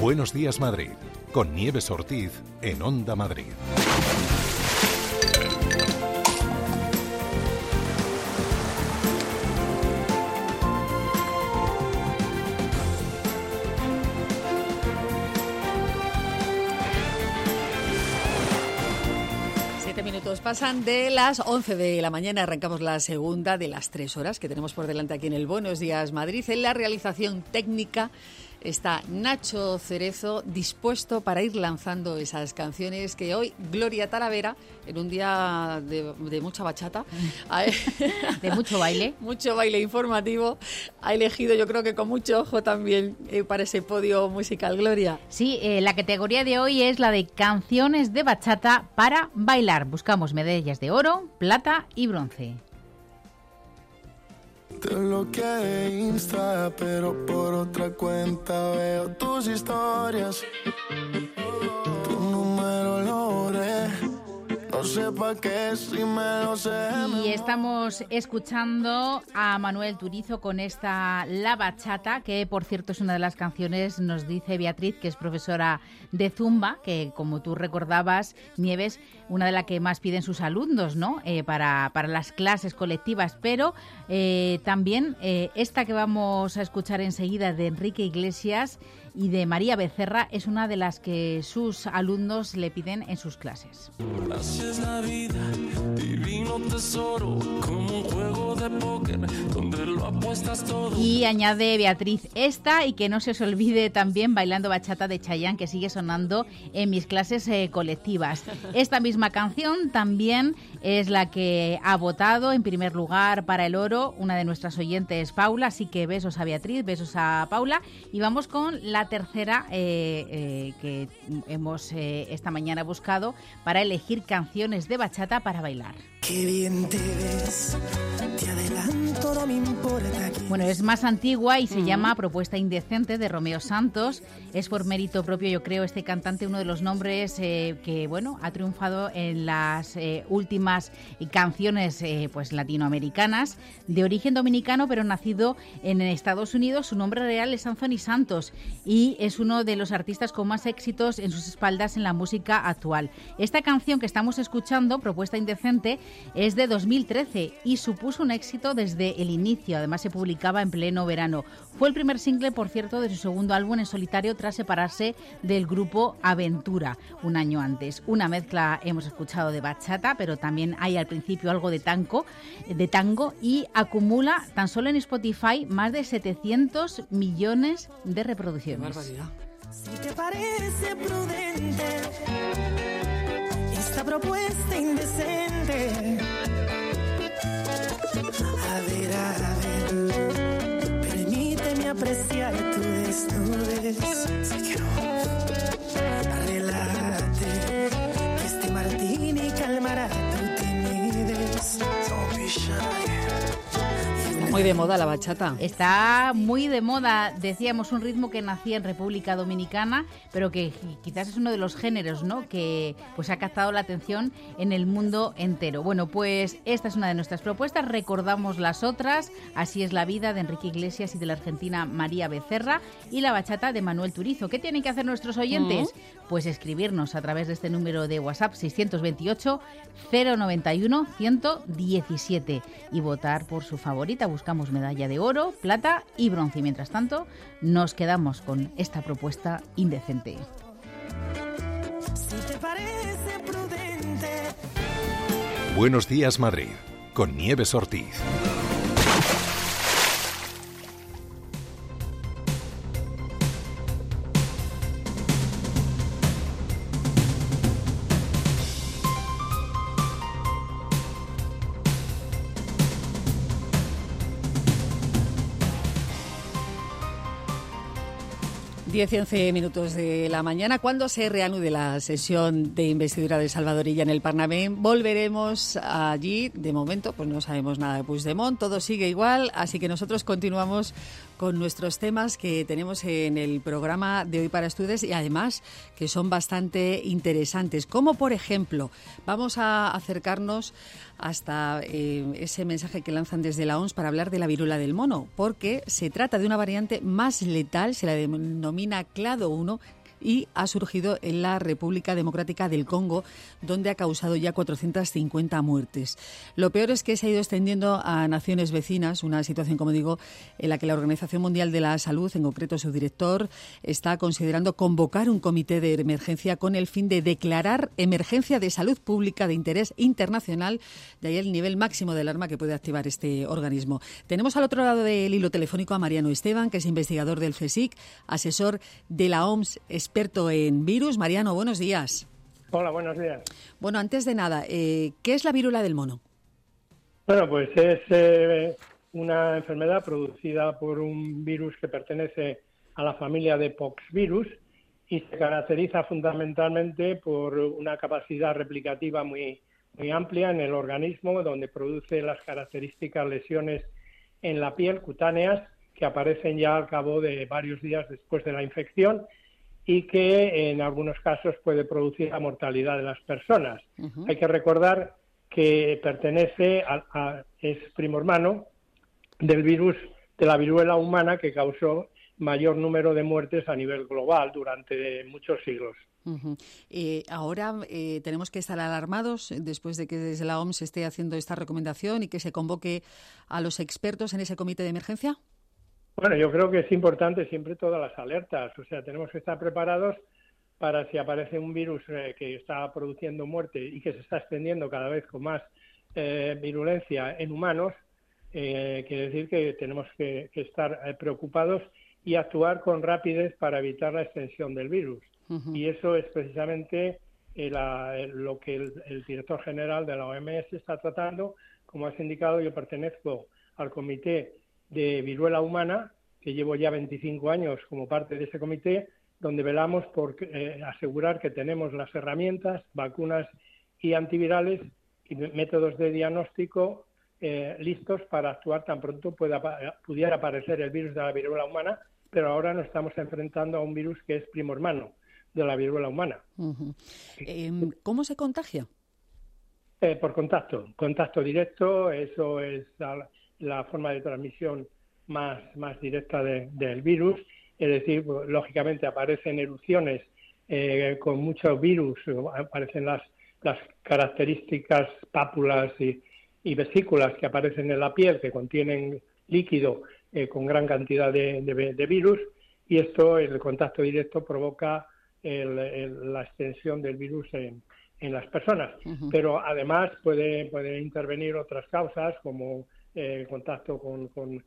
Buenos días, Madrid, con Nieves Ortiz en Onda Madrid. Minutos pasan de las 11 de la mañana. Arrancamos la segunda de las 3 horas que tenemos por delante aquí en el Buenos Días Madrid. En la realización técnica está Nacho Cerezo, dispuesto para ir lanzando esas canciones que hoy Gloria Talavera, en un día de mucha bachata, de mucho baile, mucho baile informativo, ha elegido, yo creo que con mucho ojo también, para ese podio musical. Gloria. Sí, la categoría de hoy es la de canciones de bachata para bailar. Buscamos medallas de oro, plata y bronce. Te bloqueé Insta, pero por otra cuenta veo tus historias. Tu número lo borré, no sé pa' qué si me lo sé. Y estamos escuchando a Manuel Turizo con esta La Bachata, que por cierto es una de las canciones, nos dice Beatriz, que es profesora de Zumba, que como tú recordabas, Nieves, una de las que más piden sus alumnos, ¿no? Para las clases colectivas, pero también esta que vamos a escuchar enseguida de Enrique Iglesias y de María Becerra es una de las que sus alumnos le piden en sus clases. Así es la vida, divino tesoro, como un juego de póker donde lo apuestas todo. Y añade Beatriz esta, y que no se os olvide también Bailando Bachata de Chayanne, que sigue sonando en mis clases colectivas. Esta misma canción también es la que ha votado en primer lugar para el oro una de nuestras oyentes, Paula, así que besos a Beatriz, besos a Paula, y vamos con la tercera que hemos esta mañana buscado para elegir canciones de bachata para bailar. Qué bien te ves, te adelanto, no me importa. Bueno, es más antigua y se llama Propuesta Indecente, de Romeo Santos. Es por mérito propio, yo creo, este cantante, uno de los nombres que, bueno, ha triunfado en las últimas canciones pues latinoamericanas, de origen dominicano, pero nacido en Estados Unidos. Su nombre real es Anthony Santos y es uno de los artistas con más éxitos en sus espaldas en la música actual. Esta canción que estamos escuchando, Propuesta Indecente, es de 2013 y supuso un éxito desde el inicio. Además, se publicaba en pleno verano. Fue el primer single, por cierto, de su segundo álbum en solitario tras separarse del grupo Aventura un año antes. Una mezcla hemos escuchado de bachata, pero también hay al principio algo de tango y acumula tan solo en Spotify más de 700 millones de reproducciones. ¡Qué barbaridad! Si te parece prudente esta propuesta indecente, a ver, permíteme apreciar tu desnudez. Relájate, que este martini calmará tu timidez. Don't be shy. Muy de moda la bachata. Está muy de moda, decíamos, un ritmo que nacía en República Dominicana, pero que quizás es uno de los géneros, ¿no?, que pues ha captado la atención en el mundo entero. Bueno, pues esta es una de nuestras propuestas, recordamos las otras: Así es la vida, de Enrique Iglesias y de la argentina María Becerra, y La Bachata, de Manuel Turizo. ¿Qué tienen que hacer nuestros oyentes? Pues escribirnos a través de este número de WhatsApp 628 091 117 y votar por su favorita. Buscamos medalla de oro, plata y bronce. Y mientras tanto, nos quedamos con esta propuesta indecente. Si te parece prudente. Buenos días, Madrid, con Nieves Ortiz. Diez y 11 minutos de la mañana. Cuando se reanude la sesión de investidura de Salvador Illa en el Parlament, volveremos allí. De momento, pues no sabemos nada de Puigdemont, todo sigue igual, así que nosotros continuamos con nuestros temas que tenemos en el programa de hoy para Estudes y además que son bastante interesantes. Como por ejemplo, vamos a acercarnos hasta ese mensaje que lanzan desde la OMS para hablar de la viruela del mono, porque se trata de una variante más letal, se la denomina Clado 1, y ha surgido en la República Democrática del Congo, donde ha causado ya 450 muertes. Lo peor es que se ha ido extendiendo a naciones vecinas, una situación, como digo, en la que la Organización Mundial de la Salud, en concreto su director, está considerando convocar un comité de emergencia con el fin de declarar emergencia de salud pública de interés internacional, de ahí el nivel máximo de alarma que puede activar este organismo. Tenemos al otro lado del hilo telefónico a Mariano Esteban, que es investigador del CSIC, asesor de la OMS, experto en virus. Mariano, buenos días. Hola, buenos días. Bueno, antes de nada, ¿qué es la viruela del mono? Bueno, pues es una enfermedad producida por un virus que pertenece a la familia de poxvirus y se caracteriza fundamentalmente por una capacidad replicativa muy amplia en el organismo, donde produce las características lesiones en la piel cutáneas que aparecen ya al cabo de varios días después de la infección y que en algunos casos puede producir la mortalidad de las personas. Uh-huh. Hay que recordar que es primo hermano del virus de la viruela humana, que causó mayor número de muertes a nivel global durante muchos siglos. Uh-huh. Ahora tenemos que estar alarmados después de que desde la OMS se esté haciendo esta recomendación y que se convoque a los expertos en ese comité de emergencia. Bueno, yo creo que es importante siempre todas las alertas, o sea, tenemos que estar preparados para si aparece un virus que está produciendo muerte y que se está extendiendo cada vez con más virulencia en humanos, quiere decir que tenemos que estar preocupados y actuar con rapidez para evitar la extensión del virus. Uh-huh. Y eso es precisamente lo que el director general de la OMS está tratando. Como has indicado, yo pertenezco al comité de viruela humana, que llevo ya 25 años como parte de ese comité, donde velamos por asegurar que tenemos las herramientas, vacunas y antivirales y métodos de diagnóstico listos para actuar tan pronto pudiera aparecer el virus de la viruela humana, pero ahora nos estamos enfrentando a un virus que es primo hermano de la viruela humana. Uh-huh. ¿Cómo se contagia? Por contacto directo. Eso es la forma de transmisión más directa del virus, es decir, pues, lógicamente aparecen erupciones con muchos virus, aparecen las características pápulas y vesículas que aparecen en la piel, que contienen líquido con gran cantidad de virus, y el contacto directo provoca la extensión del virus en las personas. Uh-huh. Pero además puede intervenir otras causas, como contacto con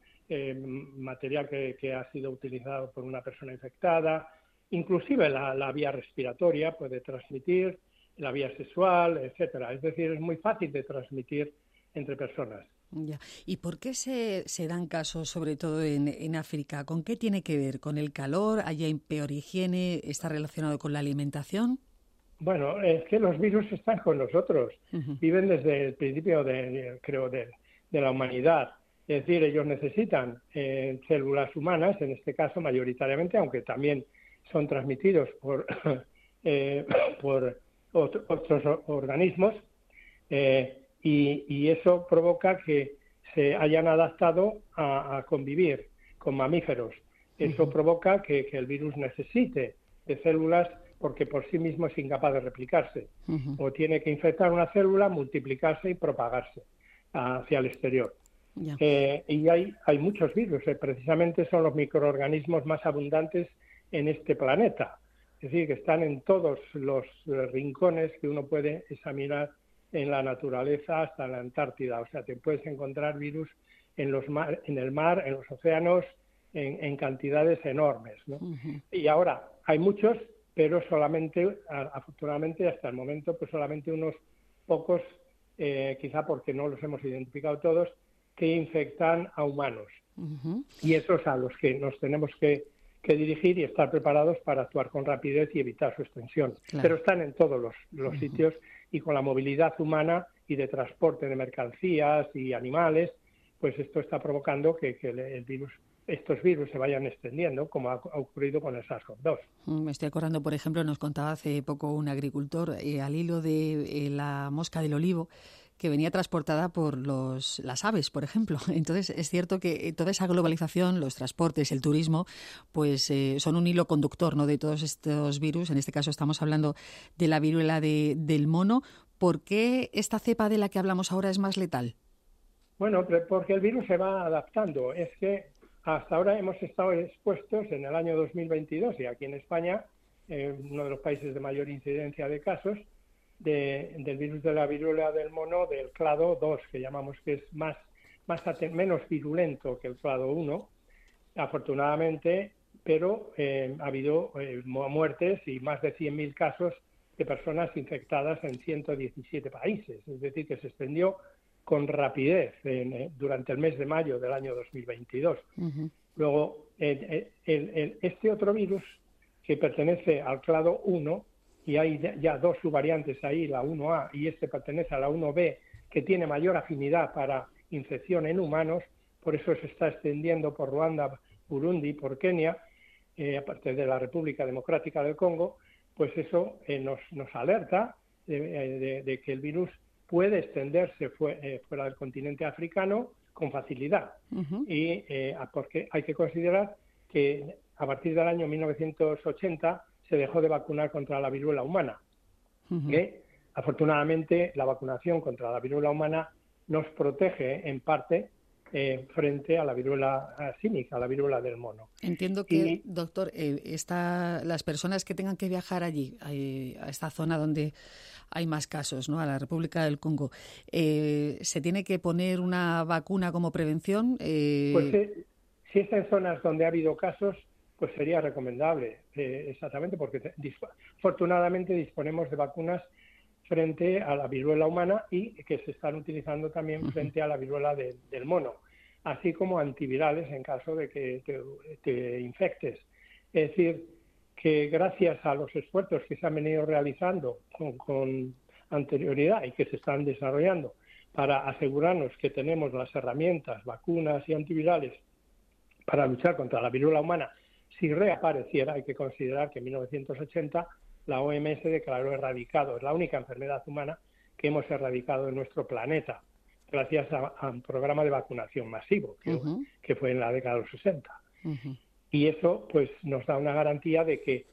material que ha sido utilizado por una persona infectada, inclusive la vía respiratoria puede transmitir, la vía sexual, etcétera. Es decir, es muy fácil de transmitir entre personas. Ya. ¿Y por qué se dan casos, sobre todo en África? ¿Con qué tiene que ver? ¿Con el calor? ¿Hay peor higiene? ¿Está relacionado con la alimentación? Bueno, es que los virus están con nosotros. Uh-huh. Viven desde el principio de la humanidad. Es decir, ellos necesitan células humanas, en este caso mayoritariamente, aunque también son transmitidos por otros organismos, y eso provoca que se hayan adaptado a convivir con mamíferos. Eso uh-huh. provoca que el virus necesite de células porque por sí mismo es incapaz de replicarse. Uh-huh. O tiene que infectar una célula, multiplicarse y propagarse hacia el exterior. Yeah. Y hay muchos virus, precisamente son los microorganismos más abundantes en este planeta. Es decir, que están en todos los rincones que uno puede examinar en la naturaleza, hasta la Antártida. O sea, te puedes encontrar virus en el mar, en los océanos, en cantidades enormes, ¿no? Uh-huh. Y ahora hay muchos, pero solamente, afortunadamente, hasta el momento, pues solamente unos pocos, quizá porque no los hemos identificado todos, que infectan a humanos. Uh-huh. Y esos a los que nos tenemos que dirigir y estar preparados para actuar con rapidez y evitar su extensión. Claro. Pero están en todos los uh-huh. sitios, y con la movilidad humana y de transporte de mercancías y animales, pues esto está provocando que el virus estos virus se vayan extendiendo, como ha ocurrido con el SARS-CoV-2. Me estoy acordando, por ejemplo, nos contaba hace poco un agricultor al hilo de la mosca del olivo, que venía transportada por las aves, por ejemplo. Entonces, es cierto que toda esa globalización, los transportes, el turismo, pues son un hilo conductor, ¿no?, de todos estos virus. En este caso estamos hablando de la viruela del mono. ¿Por qué esta cepa de la que hablamos ahora es más letal? Bueno, porque el virus se va adaptando. Es que hasta ahora hemos estado expuestos en el año 2022, y aquí en España, uno de los países de mayor incidencia de casos, del virus de la viruela del mono, del clado 2, que llamamos, que es menos virulento que el clado 1, afortunadamente, pero ha habido muertes y más de 100.000 casos de personas infectadas en 117 países. Es decir, que se extendió con rapidez durante el mes de mayo del año 2022. Uh-huh. Luego, este otro virus, que pertenece al clado 1, y hay ya dos subvariantes ahí, la 1A y este pertenece a la 1B, que tiene mayor afinidad para infección en humanos, por eso se está extendiendo por Ruanda, Burundi, por Kenia, aparte de la República Democrática del Congo, pues eso nos alerta de que el virus puede extenderse fuera del continente africano con facilidad. Uh-huh. Y porque hay que considerar que a partir del año 1980 se dejó de vacunar contra la viruela humana. Uh-huh. Que afortunadamente la vacunación contra la viruela humana nos protege en parte frente a la viruela símica, a la viruela del mono. Entiendo que, doctor, las personas que tengan que viajar allí, a esta zona donde hay más casos, ¿no?, a la República del Congo, ¿se tiene que poner una vacuna como prevención? Pues si es en zonas donde ha habido casos, pues sería recomendable, exactamente, porque afortunadamente disponemos de vacunas frente a la viruela humana y que se están utilizando también frente a la viruela del mono, así como antivirales en caso de que te infectes. Es decir, que gracias a los esfuerzos que se han venido realizando con anterioridad y que se están desarrollando para asegurarnos que tenemos las herramientas, vacunas y antivirales para luchar contra la viruela humana, si reapareciera, hay que considerar que en 1980 la OMS declaró erradicado, es la única enfermedad humana que hemos erradicado en nuestro planeta, gracias a un programa de vacunación masivo, que fue en la década de los 60. Uh-huh. Y eso pues nos da una garantía de que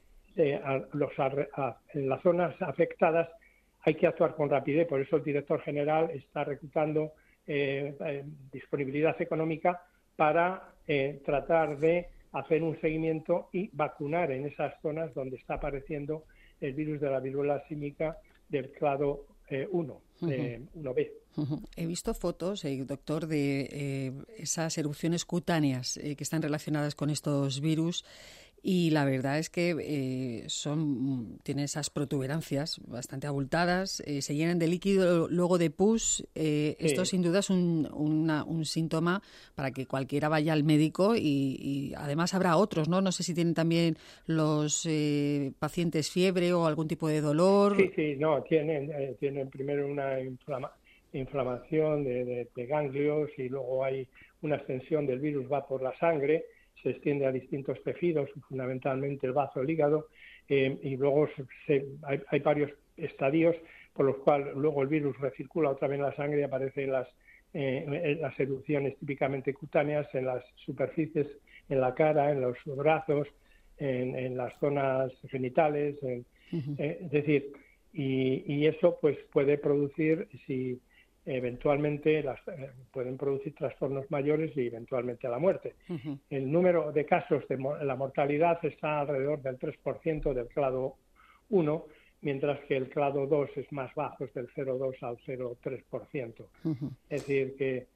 en las zonas afectadas hay que actuar con rapidez. Por eso el director general está reclutando disponibilidad económica para tratar de hacer un seguimiento y vacunar en esas zonas donde está apareciendo el virus de la viruela símica del clado 1, 1B. Uh-huh. He visto fotos, doctor, de esas erupciones cutáneas que están relacionadas con estos virus, y la verdad es que tienen esas protuberancias bastante abultadas, se llenan de líquido, luego de pus. Esto sin duda es un síntoma para que cualquiera vaya al médico, y además habrá otros, ¿no? No sé si tienen también los pacientes fiebre o algún tipo de dolor. Sí, no, tienen primero una inflamación de ganglios, y luego hay una extensión del virus, va por la sangre, se extiende a distintos tejidos, fundamentalmente el bazo, el hígado, y luego hay varios estadios por los cuales luego el virus recircula otra vez en la sangre y aparece en las erupciones típicamente cutáneas, en las superficies, en la cara, en los brazos, en las zonas genitales, es decir, y eso pues puede producir, si eventualmente pueden producir trastornos mayores y eventualmente a la muerte. Uh-huh. El número de casos de la mortalidad está alrededor del 3% del clado 1, mientras que el clado 2 es más bajo, es del 0,2 al 0,3%. Uh-huh. Es decir, que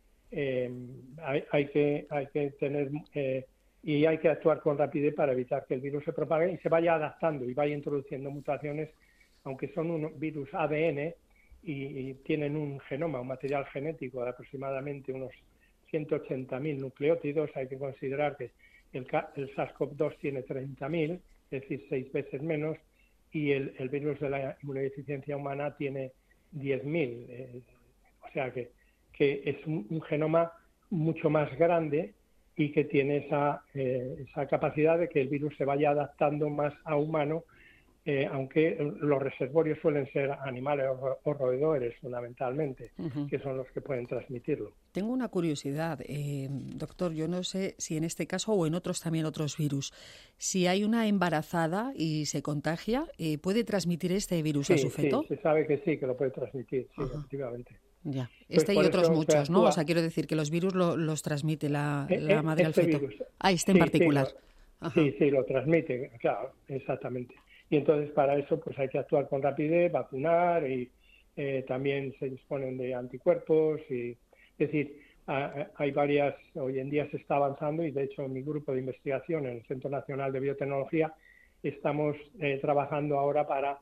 hay que tener y hay que actuar con rapidez para evitar que el virus se propague y se vaya adaptando y vaya introduciendo mutaciones, aunque son un virus ADN, y tienen un genoma, un material genético de aproximadamente unos 180.000 nucleótidos. Hay que considerar que el SARS-CoV-2 tiene 30.000, es decir, 6 veces menos, y el virus de la inmunodeficiencia humana tiene 10.000. O sea que es un genoma mucho más grande y que tiene esa capacidad de que el virus se vaya adaptando más a humano, aunque los reservorios suelen ser animales o roedores fundamentalmente, que son los que pueden transmitirlo. Tengo una curiosidad, doctor, yo no sé si en este caso o en otros también otros virus, si hay una embarazada y se contagia, ¿puede transmitir este virus a su feto? Sí, se sabe que sí, que lo puede transmitir, sí, efectivamente. Ya. Pues y otros muchos, ¿no? O sea, quiero decir que los virus los transmite la madre al feto. Virus. En particular. Sí, lo transmite, claro, exactamente. Y entonces para eso pues hay que actuar con rapidez, vacunar y también se disponen de anticuerpos. Es decir, hay varias, hoy en día se está avanzando y de hecho en mi grupo de investigación en el Centro Nacional de Biotecnología estamos trabajando ahora para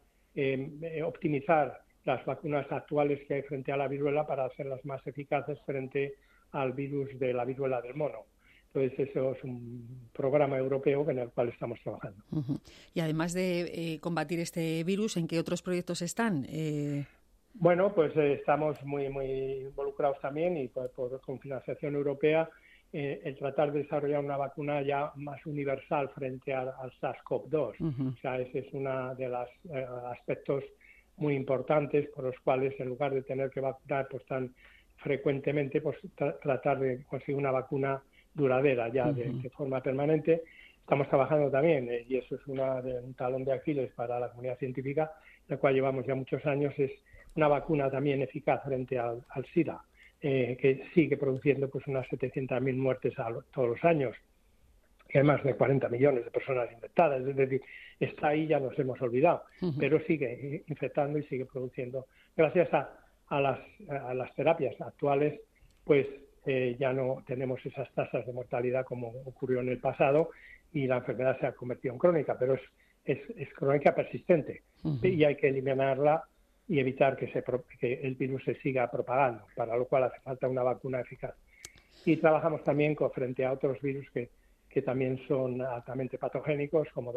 optimizar las vacunas actuales que hay frente a la viruela para hacerlas más eficaces frente al virus de la viruela del mono. Entonces, eso es un programa europeo en el cual estamos trabajando. Y además de combatir este virus, ¿en qué otros proyectos están? Bueno, pues estamos muy involucrados también y con financiación europea el tratar de desarrollar una vacuna ya más universal frente al SARS-CoV-2. O sea, ese es uno de los aspectos muy importantes por los cuales, en lugar de tener que vacunar pues tan frecuentemente, pues tratar de conseguir una vacuna duradera ya de forma permanente. Estamos trabajando también, y eso es un talón de Aquiles para la comunidad científica, la cual llevamos ya muchos años, es una vacuna también eficaz frente al SIDA, que sigue produciendo pues unas 700.000 muertes todos los años, que hay más de 40 millones de personas infectadas, es decir, está ahí, ya nos hemos olvidado, pero sigue infectando y sigue produciendo. Gracias a las terapias actuales, pues ya no tenemos esas tasas de mortalidad como ocurrió en el pasado y la enfermedad se ha convertido en crónica, pero es crónica persistente y hay que eliminarla y evitar que el virus se siga propagando, para lo cual hace falta una vacuna eficaz. Y trabajamos también frente a otros virus que también son altamente patogénicos, como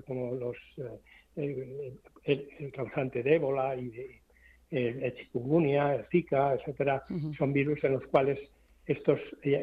el causante de ébola y el chikungunya, el Zika, etcétera. Son virus en los cuales estos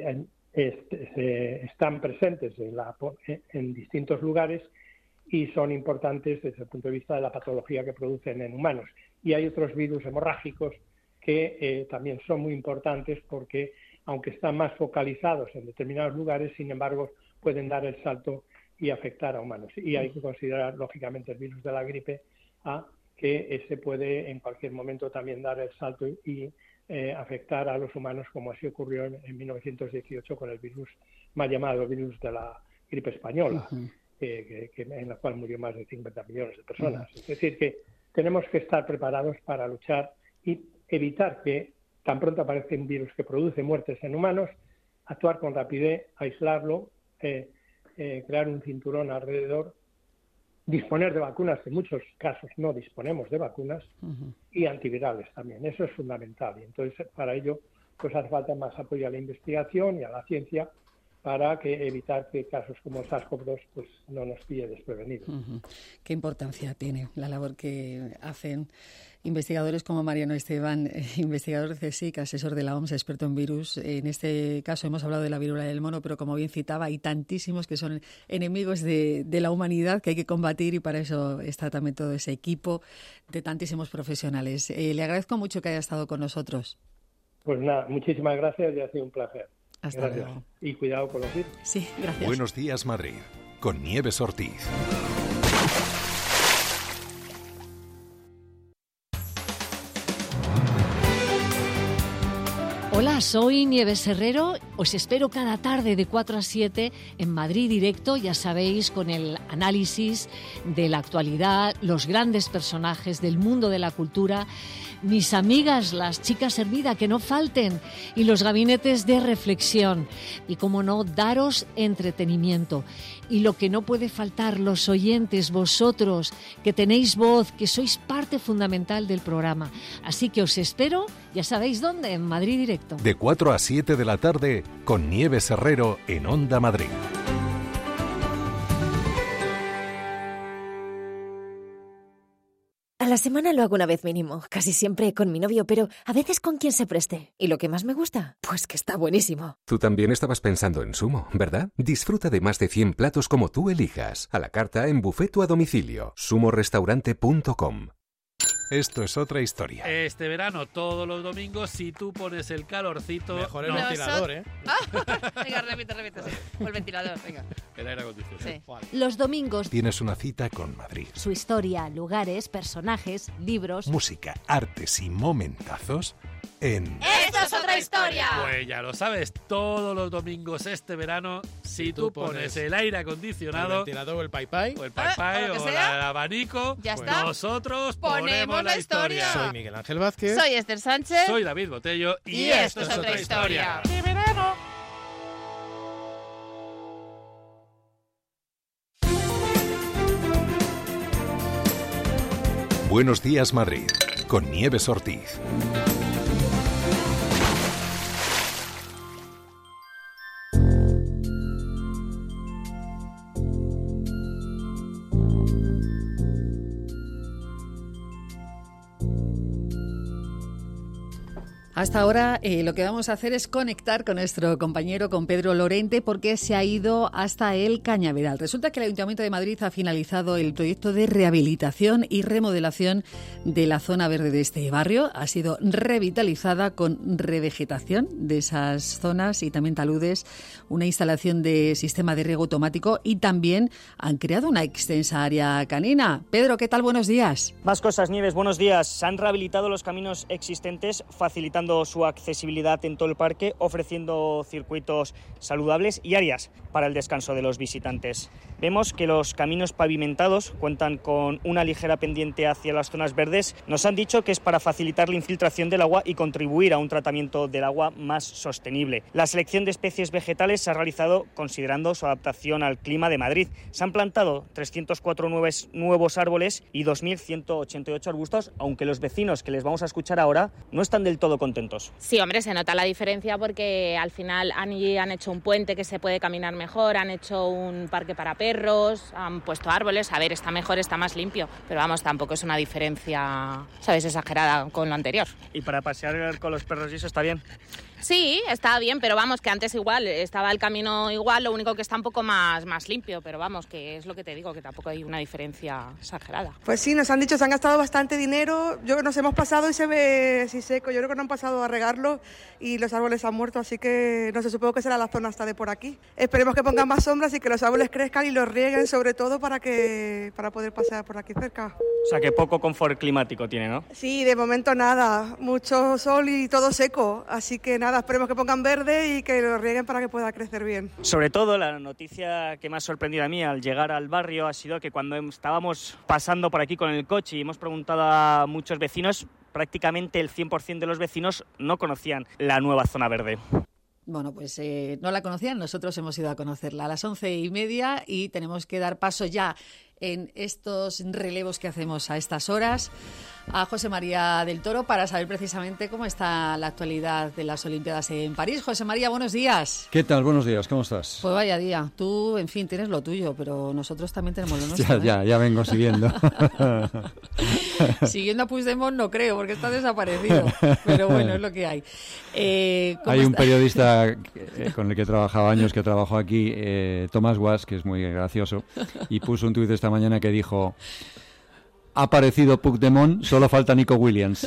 están presentes en distintos lugares y son importantes desde el punto de vista de la patología que producen en humanos. Y hay otros virus hemorrágicos que también son muy importantes porque, aunque están más focalizados en determinados lugares, sin embargo, pueden dar el salto y afectar a humanos. Y hay que considerar, lógicamente, el virus de la gripe A, que ese puede en cualquier momento también dar el salto y afectar a los humanos, como así ocurrió en 1918 con el virus mal llamado virus de la gripe española, en la cual murió más de 50 millones de personas. Es decir, que tenemos que estar preparados para luchar y evitar que tan pronto aparezca un virus que produce muertes en humanos, actuar con rapidez, aislarlo, crear un cinturón alrededor, disponer de vacunas, que en muchos casos no disponemos de vacunas, y antivirales también. Eso es fundamental. Y entonces, para ello, pues hace falta más apoyo a la investigación y a la ciencia para evitar que casos como SARS-CoV-2 pues no nos pille desprevenidos. Qué importancia tiene la labor que hacen investigadores como Mariano Esteban, investigador de CSIC, asesor de la OMS, experto en virus. En este caso hemos hablado de la viruela del mono, pero como bien citaba, hay tantísimos que son enemigos de la humanidad que hay que combatir, y para eso está también todo ese equipo de tantísimos profesionales. Le agradezco mucho que haya estado con nosotros. Pues nada, muchísimas gracias y ha sido un placer. Hasta gracias. luego. Y cuidado con los virus. Sí, gracias. Buenos días, Madrid, con Nieves Ortiz. Hola, soy Nieves Herrero. Os espero cada tarde de 4 a 7 en Madrid Directo, ya sabéis, con el análisis de la actualidad, los grandes personajes del mundo de la cultura, mis amigas, las chicas Hermida, que no falten, y los gabinetes de reflexión. Y, como no, daros entretenimiento. Y lo que no puede faltar, los oyentes, vosotros, que tenéis voz, que sois parte fundamental del programa. Así que os espero, ya sabéis dónde, en Madrid Directo. De 4 a 7 de la tarde, con Nieves Herrero en Onda Madrid. la semana lo hago una vez mínimo, casi siempre con mi novio, pero a veces con quien se preste. ¿Y lo que más me gusta? Pues que está buenísimo. Tú también estabas pensando en Sumo, ¿verdad? Disfruta de más de 100 platos como tú elijas, a la carta, en buffet o a domicilio. sumorestaurante.com. Esto es otra historia. Este verano, todos los domingos, si tú pones el calorcito... Mejor el ventilador, ¿eh? Venga, repite, sí. O el ventilador, venga. El aire acondicionado. Sí. Vale. Los domingos, Tienes una cita con Madrid. su historia, lugares, personajes, libros. Música, artes y momentazos en... ¡Esto es otra historia! Pues ya lo sabes, todos los domingos este verano, si tú pones el aire acondicionado... El ventilador o el pai-pai. O el pai-pai o lo que o sea. el abanico, Ya está. nosotros Ponemos la historia. Soy Miguel Ángel Vázquez. Soy Esther Sánchez. Soy David Botello Y esto es otra historia. ¡De verano! Buenos días, Madrid, con Nieves Ortiz. Hasta ahora lo que vamos a hacer es conectar con nuestro compañero, con Pedro Lorente, porque se ha ido hasta el Cañaveral. Resulta que el Ayuntamiento de Madrid ha finalizado el proyecto de rehabilitación y remodelación de la zona verde de este barrio. Ha sido revitalizada con revegetación de esas zonas y también taludes, una instalación de sistema de riego automático y también han creado una extensa área canina. Pedro, ¿qué tal? Buenos días. Más cosas, Nieves, buenos días. Se han rehabilitado los caminos existentes, facilitando su accesibilidad en todo el parque, ofreciendo circuitos saludables y áreas para el descanso de los visitantes. Vemos que los caminos pavimentados cuentan con una ligera pendiente hacia las zonas verdes. Nos han dicho que es para facilitar la infiltración del agua y contribuir a un tratamiento del agua más sostenible. La selección de especies vegetales se ha realizado considerando su adaptación al clima de Madrid. Se han plantado 304 nuevos árboles y 2.188 arbustos, aunque los vecinos, que les vamos a escuchar ahora, no están del todo contentos. Sí, hombre, se nota la diferencia porque al final han hecho un puente que se puede caminar mejor, han hecho un parque para perros, han puesto árboles, a ver, está mejor, está más limpio, pero vamos, tampoco es una diferencia, ¿sabes?, exagerada con lo anterior. ¿Y para pasear con los perros y eso está bien? Sí, está bien, pero vamos, que antes igual estaba el camino igual, lo único que está un poco más limpio, pero vamos, que es lo que te digo, que tampoco hay una diferencia exagerada. Pues sí, nos han dicho, se han gastado bastante dinero, nos hemos pasado y se ve así seco, yo creo que no han pasado a regarlo y los árboles han muerto, así que no sé, supongo que será la zona hasta de por aquí. Esperemos que pongan más sombras y que los árboles crezcan y los rieguen, sobre todo para poder pasear por aquí cerca. O sea, que poco confort climático tiene, ¿no? Sí, de momento nada, mucho sol y todo seco, así que nada, esperemos que pongan verde y que lo rieguen para que pueda crecer bien. Sobre todo, la noticia que me ha sorprendido a mí al llegar al barrio ha sido que cuando estábamos pasando por aquí con el coche y hemos preguntado a muchos vecinos, prácticamente el 100% de los vecinos no conocían la nueva zona verde. Bueno, pues no la conocían, nosotros hemos ido a conocerla a las 11:30 y tenemos que dar paso ya en estos relevos que hacemos a estas horas a José María del Toro para saber precisamente cómo está la actualidad de las Olimpiadas en París. José María, buenos días. ¿Qué tal? Buenos días, ¿cómo estás? Pues vaya día. Tú, en fin, tienes lo tuyo, pero nosotros también tenemos lo nuestro. Ya vengo siguiendo. Siguiendo a Puigdemont no creo, porque está desaparecido. Pero bueno, es lo que hay. Hay un periodista con el que he trabajado años, que trabajó aquí, Tomás Guas, que es muy gracioso, y puso un tuit esta mañana que dijo: ha aparecido Puigdemont, solo falta Nico Williams.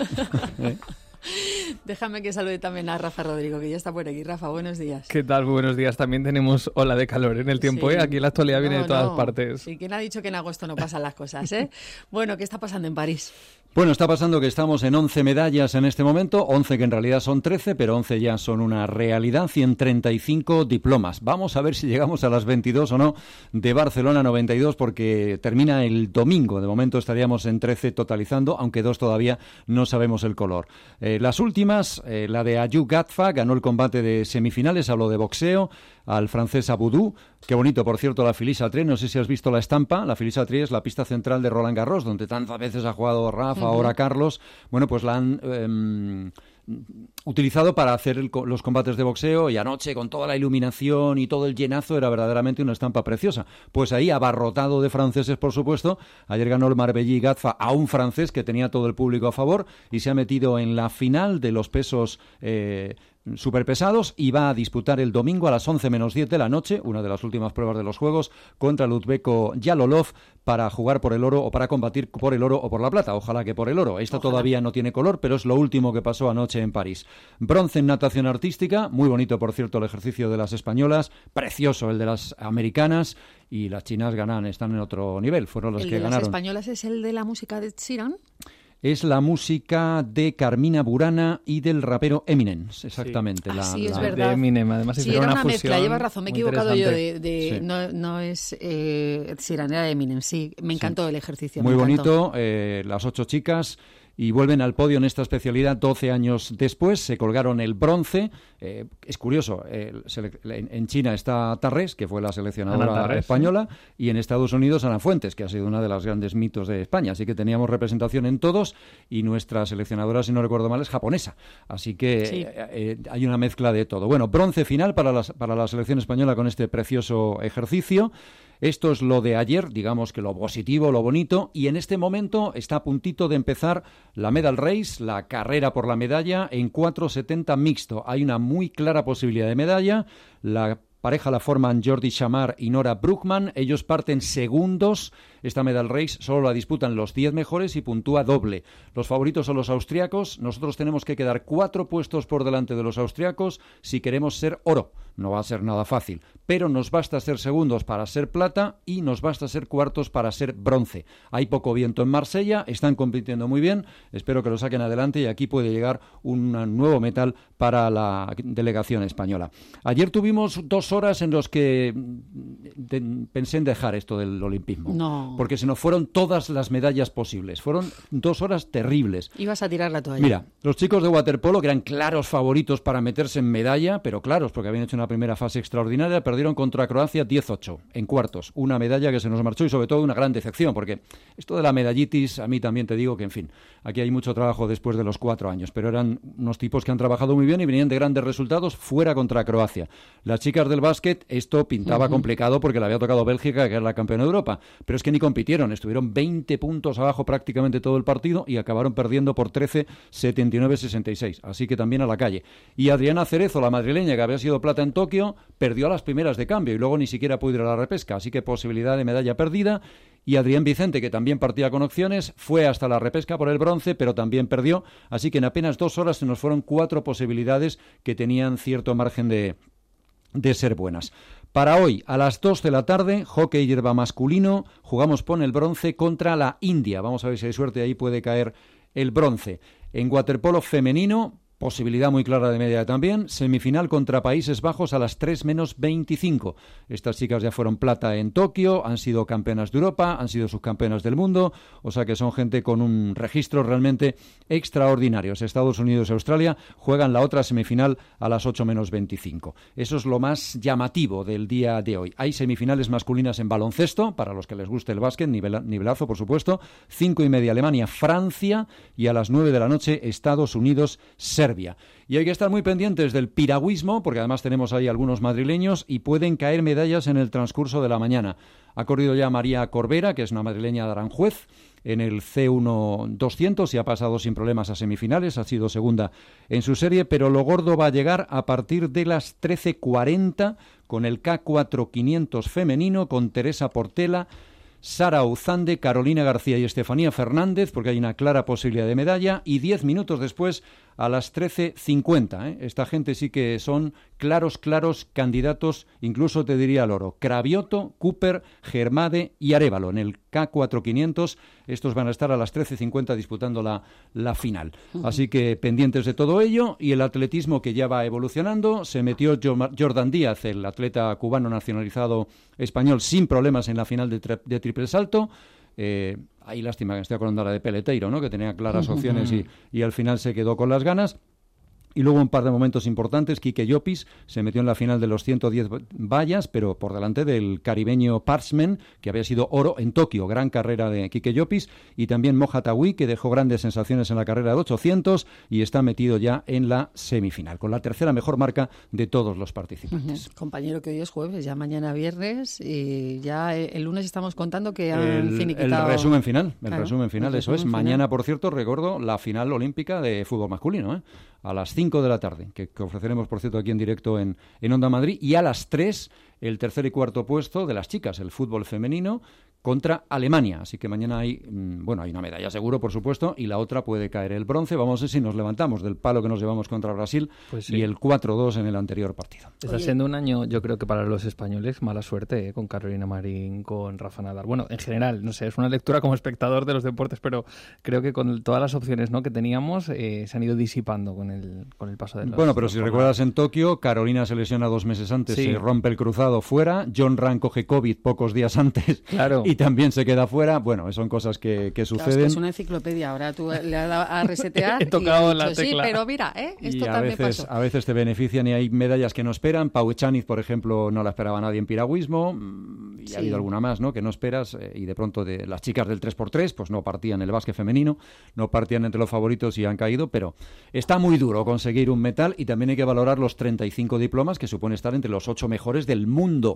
Déjame que salude también a Rafa Rodrigo, que ya está por aquí. Rafa, buenos días. ¿Qué tal? Muy buenos días. También tenemos ola de calor en el tiempo, sí. Aquí la actualidad viene de todas partes. ¿Y quién ha dicho que en agosto no pasan las cosas, Bueno, ¿qué está pasando en París? Bueno, está pasando que estamos en 11 medallas en este momento, 11 que en realidad son 13, pero 11 ya son una realidad, 135 diplomas. Vamos a ver si llegamos a las 22 o no de Barcelona 92, porque termina el domingo. De momento estaríamos en 13 totalizando, aunque 2 todavía no sabemos el color. Las últimas, la de Ayu Gatfa, ganó el combate de semifinales, habló de boxeo. al francés Aboudou. Qué bonito, por cierto, la Filisa-Tré. No sé si has visto la estampa. La Filisa-Tré es la pista central de Roland Garros, donde tantas veces ha jugado Rafa, ahora Carlos. Bueno, pues la han utilizado para hacer los combates de boxeo, y anoche con toda la iluminación y todo el llenazo era verdaderamente una estampa preciosa. Pues ahí, abarrotado de franceses, por supuesto. Ayer ganó el Marbellí Gazfa a un francés que tenía todo el público a favor y se ha metido en la final de los pesos superpesados y va a disputar el domingo a las 11 menos 10 de la noche, una de las últimas pruebas de los Juegos, contra el uzbeco Yalolov para jugar por el oro o para combatir por el oro o por la plata. Ojalá que por el oro. Esta todavía no tiene color, pero es lo último que pasó anoche en París. Bronce en natación artística, muy bonito, por cierto, el ejercicio de las españolas, precioso el de las americanas, y las chinas están en otro nivel, fueron las que ganaron. ¿El de las españolas es el de la música de Ed Sheeran? Es la música de Carmina Burana y del rapero Eminem, exactamente. Sí, es verdad. De Eminem, además sí, era una mezcla, llevas razón, me he equivocado yo Sí. No es Ed Sheeran, era Eminem, sí, me encantó el ejercicio. Muy bonito, las 8 chicas, y vuelven al podio en esta especialidad 12 años después, se colgaron el bronce. Es curioso, en China está Tarrés, que fue la seleccionadora española, y en Estados Unidos Ana Fuentes, que ha sido una de las grandes mitos de España, así que teníamos representación en todos, y nuestra seleccionadora, si no recuerdo mal, es japonesa, así que hay una mezcla de todo. Bueno, bronce final para la selección española con este precioso ejercicio. Esto es lo de ayer, digamos que lo positivo, lo bonito, y en este momento está a puntito de empezar la medal race, la carrera por la medalla en 470 mixto. Hay una muy clara posibilidad de medalla. La pareja la forman Jordi Chamar y Nora Bruckmann. Ellos parten segundos. Esta medal race solo la disputan los 10 mejores y puntúa doble. Los favoritos son los austriacos. Nosotros tenemos que quedar 4 puestos por delante de los austriacos si queremos ser oro. No va a ser nada fácil, pero nos basta ser segundos para ser plata y nos basta ser cuartos para ser bronce. Hay poco viento en Marsella, están compitiendo muy bien, espero que lo saquen adelante y aquí puede llegar un nuevo metal para la delegación española. Ayer tuvimos 2 horas en los que pensé en dejar esto del olimpismo, porque se nos fueron todas las medallas posibles, fueron 2 horas terribles. Ibas a tirar la toalla. Mira, los chicos de waterpolo, que eran claros favoritos para meterse en medalla, pero claros, porque habían hecho una primera fase extraordinaria, perdieron contra Croacia 18 en cuartos, una medalla que se nos marchó y sobre todo una gran decepción, porque esto de la medallitis, a mí también te digo que, en fin, aquí hay mucho trabajo después de los 4 años, pero eran unos tipos que han trabajado muy bien y venían de grandes resultados fuera contra Croacia. Las chicas del básquet, esto pintaba complicado porque le había tocado Bélgica, que era la campeona de Europa, pero es que ni compitieron, estuvieron 20 puntos abajo prácticamente todo el partido y acabaron perdiendo por 13, 79-66, así que también a la calle. Y Adriana Cerezo, la madrileña, que había sido plata en Tokio, perdió a las primeras de cambio y luego ni siquiera pudo ir a la repesca, así que posibilidad de medalla perdida. Y Adrián Vicente, que también partía con opciones, fue hasta la repesca por el bronce, pero también perdió, así que en apenas 2 horas se nos fueron 4 posibilidades que tenían cierto margen de ser buenas. Para hoy, a las 2 de la tarde, hockey hierba masculino, jugamos por el bronce contra la India. Vamos a ver si hay suerte, ahí puede caer el bronce. En waterpolo femenino, posibilidad muy clara de medalla también, semifinal contra Países Bajos a las 3 menos 25. Estas chicas ya fueron plata en Tokio, han sido campeonas de Europa, han sido subcampeonas del mundo, o sea que son gente con un registro realmente extraordinario. Estados Unidos y Australia juegan la otra semifinal a las 8 menos 25. Eso es lo más llamativo del día de hoy. Hay semifinales masculinas en baloncesto, para los que les guste el básquet, nivelazo por supuesto, 5:30 Alemania, Francia, y a las 9 de la noche Estados Unidos, Serbia. Y hay que estar muy pendientes del piragüismo, porque además tenemos ahí algunos madrileños y pueden caer medallas en el transcurso de la mañana. Ha corrido ya María Corbera, que es una madrileña de Aranjuez, en el C1 200 y ha pasado sin problemas a semifinales, ha sido segunda en su serie, pero lo gordo va a llegar a partir de las 13:40 con el K4 500 femenino, con Teresa Portela, Sara Uzande, Carolina García y Estefanía Fernández, porque hay una clara posibilidad de medalla, y 10 minutos después, a las 13:50. Esta gente sí que son claros candidatos, incluso te diría al oro. Cravioto, Cooper, Germade y Arévalo. En el K4 500, estos van a estar a las 13:50 disputando la final. Así que pendientes de todo ello, y el atletismo que ya va evolucionando. Se metió Jordan Díaz, el atleta cubano nacionalizado español, sin problemas en la final de triple salto. Hay lástima que me estoy acordando ahora de Peleteiro, ¿no?, que tenía claras opciones y al final se quedó con las ganas. Y luego un par de momentos importantes. Quique Llopis se metió en la final de los 110 vallas, pero por delante del caribeño Parchment, que había sido oro en Tokio. Gran carrera de Quique Llopis. Y también Moja Tawi, que dejó grandes sensaciones en la carrera de 800 y está metido ya en la semifinal, con la tercera mejor marca de todos los participantes. Compañero, que hoy es jueves, ya mañana viernes, y ya el lunes estamos contando que han finiquitado... El resumen final, eso es. Final. Mañana, por cierto, recuerdo la final olímpica de fútbol masculino, a las 5 de la tarde, que ofreceremos, por cierto, aquí en directo en Onda Madrid, y a las 3 el tercer y cuarto puesto de las chicas, el fútbol femenino, contra Alemania. Así que mañana hay una medalla seguro, por supuesto, y la otra puede caer el bronce. Vamos a ver si nos levantamos del palo que nos llevamos contra Brasil y el 4-2 en el anterior partido. Está siendo un año, yo creo que para los españoles, mala suerte, con Carolina Marín, con Rafa Nadal. Bueno, en general, no sé, es una lectura como espectador de los deportes, pero creo que con todas las opciones, ¿no?, que teníamos, se han ido disipando con el paso de los... Bueno, pero si recuerdas, en Tokio, Carolina se lesiona 2 meses antes, se rompe el cruzado fuera, John Ram coge COVID pocos días antes, claro, y también se queda fuera. Bueno, son cosas que suceden. Claro, es una enciclopedia. Ahora tú le has dado a resetear he tocado y la dicho, tecla. Sí, pero mira, esto y también pasó. A veces te benefician y hay medallas que no esperan. Pau Echaniz, por ejemplo, no la esperaba nadie en piragüismo, y ha habido alguna más, ¿no?, que no esperas, y de pronto de las chicas del 3x3 pues no partían el básquet femenino, no partían entre los favoritos y han caído, pero está muy duro conseguir un metal, y también hay que valorar los 35 diplomas, que supone estar entre los 8 mejores del mundo,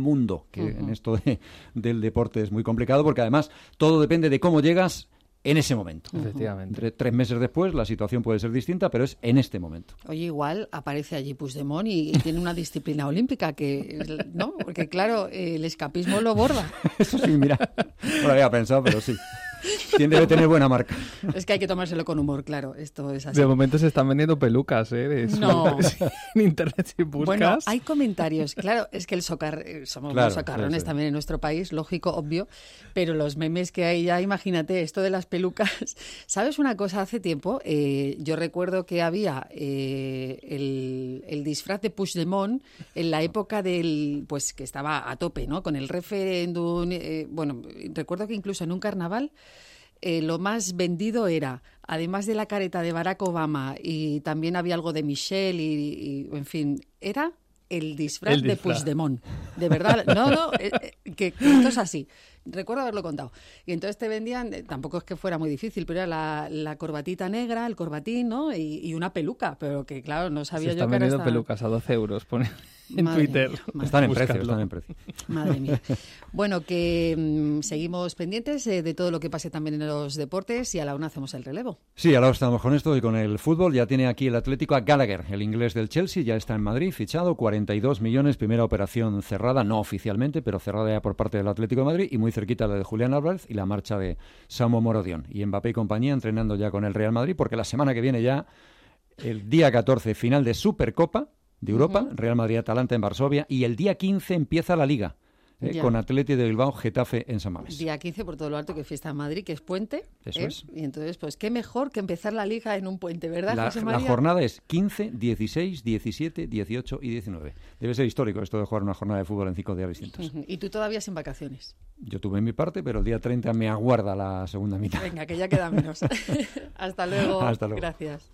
que en esto del deporte es muy complicado, porque además todo depende de cómo llegas en ese momento. Efectivamente. 3 meses después la situación puede ser distinta, pero es en este momento. Oye, igual aparece allí Puigdemont y tiene una disciplina olímpica ¿no? Porque claro, el escapismo lo borda. Eso sí, mira, no lo había pensado, pero sí. Debe tener buena marca. Es que hay que tomárselo con humor, claro. Esto es así. De momento se están vendiendo pelucas, No. En internet si buscas. Bueno, hay comentarios. Claro, es que somos muy socarrones también en nuestro país, lógico, obvio. Pero los memes que hay ya, imagínate, esto de las pelucas. ¿Sabes una cosa? Hace tiempo yo recuerdo que había el disfraz de Puigdemont en la época pues que estaba a tope, ¿no?, con el referéndum. Recuerdo que incluso en un carnaval lo más vendido era, además de la careta de Barack Obama, y también había algo de Michelle y en fin, era el disfraz de Puigdemont. De verdad, que esto es así. Recuerdo haberlo contado. Y entonces te vendían, tampoco es que fuera muy difícil, pero era la corbatita negra, el corbatín, ¿no?, y una peluca, pero que claro, no sabía yo que era... Se están vendiendo pelucas a 12 euros, pone en Twitter. Están en precio. Madre mía. Bueno, que seguimos pendientes de todo lo que pase también en los deportes, y a la una hacemos el relevo. Sí, ahora estamos con esto y con el fútbol. Ya tiene aquí el Atlético a Gallagher, el inglés del Chelsea, ya está en Madrid, fichado, 42 millones, primera operación cerrada, no oficialmente, pero cerrada ya por parte del Atlético de Madrid, y muy cerquita la de Julián Álvarez y la marcha de Samu Morodion. Y Mbappé y compañía entrenando ya con el Real Madrid, porque la semana que viene ya, el día 14, final de Supercopa de Europa, Real Madrid-Atalanta en Varsovia, y el día 15 empieza la Liga, con Atleti de Bilbao, Getafe en San Mamés. Día 15 por todo lo alto, que fiesta en Madrid, que es puente. Eso es. Y entonces, pues qué mejor que empezar la Liga en un puente, ¿verdad, José María? La jornada es 15, 16, 17, 18 y 19. Debe ser histórico esto de jugar una jornada de fútbol en 5 días distintos. Y tú todavía sin vacaciones. Yo tuve mi parte, pero el día 30 me aguarda la segunda mitad. Venga, que ya queda menos. Hasta luego. Hasta luego. Gracias.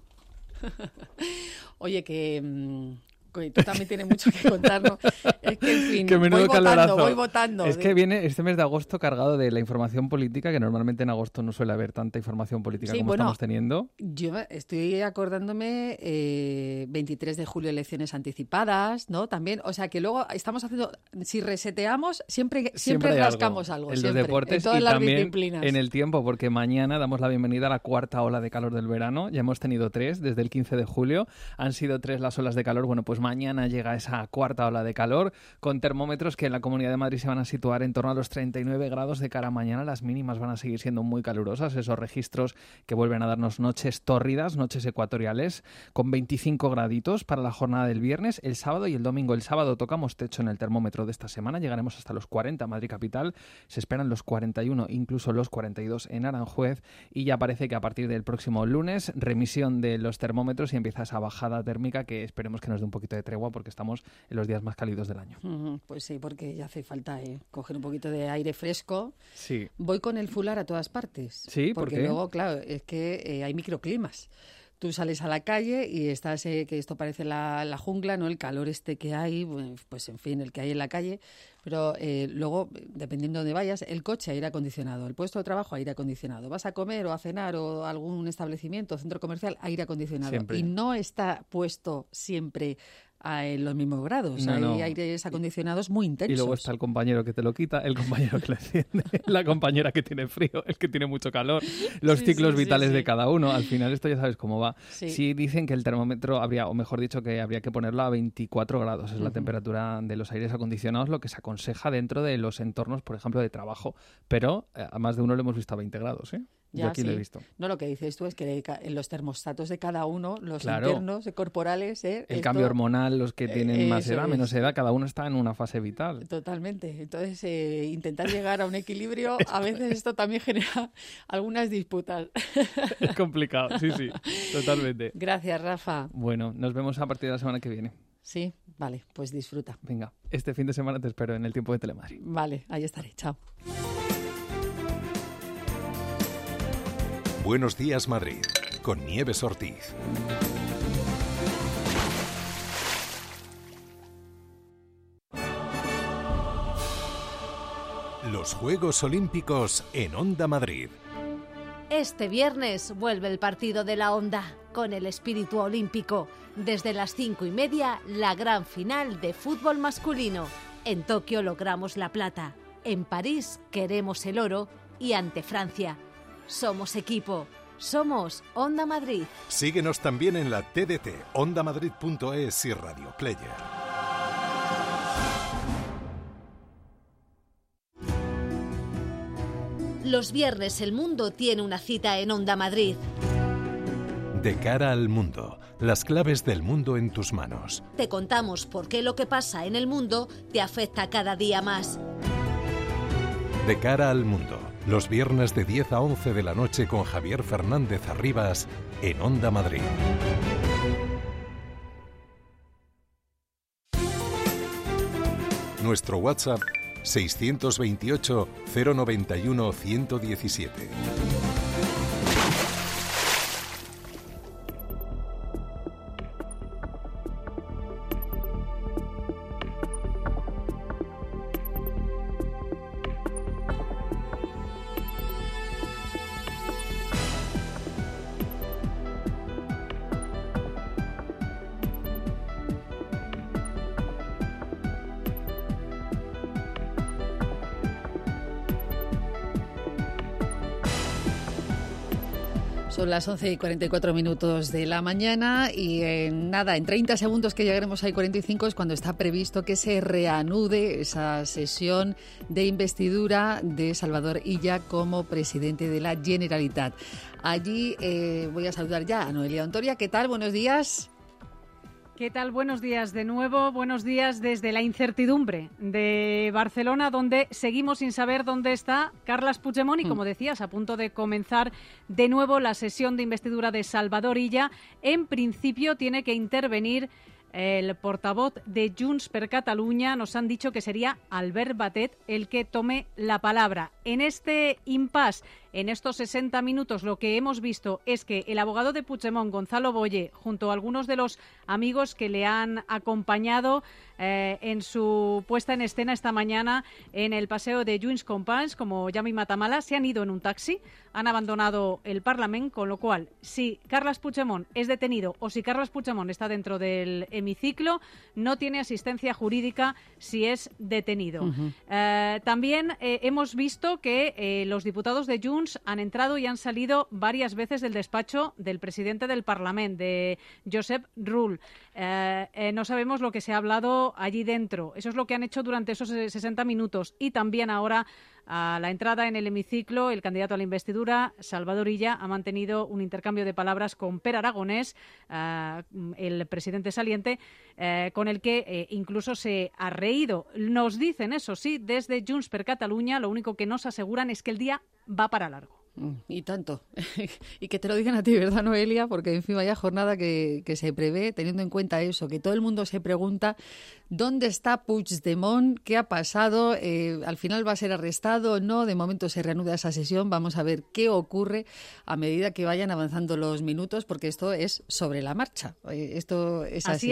Oye, que... tú también tienes mucho que contarnos. Es que, en fin, voy votando. Es que viene este mes de agosto cargado de la información política, que normalmente en agosto no suele haber tanta información política como estamos teniendo. Yo estoy acordándome, 23 de julio elecciones anticipadas, ¿no? También, o sea, que luego estamos haciendo, si reseteamos, siempre rascamos algo. En los deportes en todas y las también disciplinas. En el tiempo, porque mañana damos la bienvenida a la cuarta ola de calor del verano. Ya hemos tenido 3 desde el 15 de julio. Han sido 3 las olas de calor. Bueno, pues mañana llega esa cuarta ola de calor, con termómetros que en la Comunidad de Madrid se van a situar en torno a los 39 grados de cara a mañana. Las mínimas van a seguir siendo muy calurosas, esos registros que vuelven a darnos noches tórridas, noches ecuatoriales, con 25 graditos para la jornada del viernes, el sábado y el domingo. El sábado tocamos techo en el termómetro de esta semana, llegaremos hasta los 40 en Madrid capital, se esperan los 41, incluso los 42 en Aranjuez, y ya parece que a partir del próximo lunes, remisión de los termómetros y empieza esa bajada térmica que esperemos que nos dé un poquito de tregua, porque estamos en los días más cálidos del año. Pues sí, porque ya hace falta coger un poquito de aire fresco. Sí. Voy con el fular a todas partes. Sí, porque ¿por qué? Luego, claro, es que hay microclimas. Tú sales a la calle y estás, que esto parece la jungla, ¿no? El calor que hay, pues en fin, el que hay en la calle. Pero luego, dependiendo de dónde vayas, el coche, aire acondicionado, el puesto de trabajo, aire acondicionado. Vas a comer o a cenar o a algún establecimiento, centro comercial, aire acondicionado. Siempre. Y no está puesto siempre en los mismos grados. Hay aires acondicionados muy intensos. Y luego está el compañero que te lo quita, el compañero que le enciende, la compañera que tiene frío, el que tiene mucho calor, los ciclos vitales de cada uno. Al final esto ya sabes cómo va. Sí, dicen que el termómetro o mejor dicho, que habría que ponerlo a 24 grados. Es la temperatura de los aires acondicionados, lo que se aconseja dentro de los entornos, por ejemplo, de trabajo. Pero a más de uno lo hemos visto a 20 grados, ¿eh? Yo aquí lo he visto. No, lo que dices tú es que en los termostatos de cada uno, los internos, corporales... el cambio hormonal, los que tienen más edad, menos edad, cada uno está en una fase vital. Totalmente. Entonces, intentar llegar a un equilibrio, a veces esto también genera algunas disputas. Es complicado, sí, totalmente. Gracias, Rafa. Bueno, nos vemos a partir de la semana que viene. Sí, vale, pues disfruta. Venga, este fin de semana te espero en el tiempo de Telemadrid. Vale, ahí estaré. Chao. Buenos días, Madrid, con Nieves Ortiz. Los Juegos Olímpicos en Onda Madrid. Este viernes vuelve el partido de la Onda, con el espíritu olímpico. Desde las 5:30, la gran final de fútbol masculino. En Tokio logramos la plata. En París queremos el oro. Y ante Francia, somos equipo. Somos Onda Madrid. Síguenos también en la TDT, ondamadrid.es y Radio Player. Los viernes el mundo tiene una cita en Onda Madrid. De cara al mundo, las claves del mundo en tus manos. Te contamos por qué lo que pasa en el mundo te afecta cada día más. De cara al mundo, los viernes de 10 a 11 de la noche con Javier Fernández Arribas en Onda Madrid. Nuestro WhatsApp 628 091 117. Son las 11:44 de la mañana y en 30 segundos que llegaremos a 45 es cuando está previsto que se reanude esa sesión de investidura de Salvador Illa como presidente de la Generalitat. Allí voy a saludar ya a Noelia Ontoria. ¿Qué tal? Buenos días. ¿Qué tal? Buenos días de nuevo. Buenos días desde la incertidumbre de Barcelona, donde seguimos sin saber dónde está Carles Puigdemont y, como decías, a punto de comenzar de nuevo la sesión de investidura de Salvador Illa. En principio tiene que intervenir el portavoz de Junts per Catalunya. Nos han dicho que sería Albert Batet el que tome la palabra. En este impasse, en estos 60 minutos, lo que hemos visto es que el abogado de Puigdemont, Gonzalo Boye, junto a algunos de los amigos que le han acompañado en su puesta en escena esta mañana en el paseo de Junts Companys, como Jaume Matamala, se han ido en un taxi, han abandonado el Parlamento, con lo cual, si Carles Puigdemont es detenido o si Carles Puigdemont está dentro del hemiciclo, no tiene asistencia jurídica si es detenido. También hemos visto que los diputados de Junts han entrado y han salido varias veces del despacho del presidente del Parlamento, de Josep Rull. No sabemos lo que se ha hablado allí dentro. Eso es lo que han hecho durante esos 60 minutos. Y también ahora, a la entrada en el hemiciclo, el candidato a la investidura, Salvador Illa, ha mantenido un intercambio de palabras con Per Aragonés, el presidente saliente, con el que incluso se ha reído. Nos dicen, eso sí, desde Junts per Catalunya, lo único que nos aseguran es que el día va para largo. Y tanto. Y que te lo digan a ti, ¿verdad, Noelia? Porque, en fin, vaya jornada que se prevé, teniendo en cuenta eso, que todo el mundo se pregunta ¿dónde está Puigdemont? ¿Qué ha pasado? ¿Al final va a ser arrestado o no? De momento se reanuda esa sesión. Vamos a ver qué ocurre a medida que vayan avanzando los minutos, porque esto es sobre la marcha. Esto es así.